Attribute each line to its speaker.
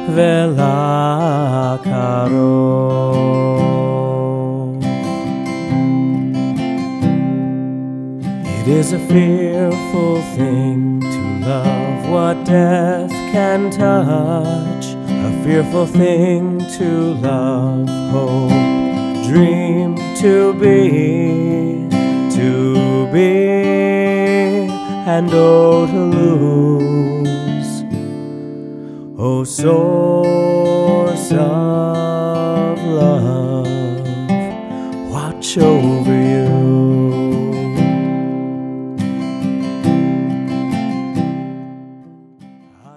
Speaker 1: ולקרוב. It is a fearful thing to love what death can touch, a fearful thing to love hope, dream to be, and oh to lose, oh source of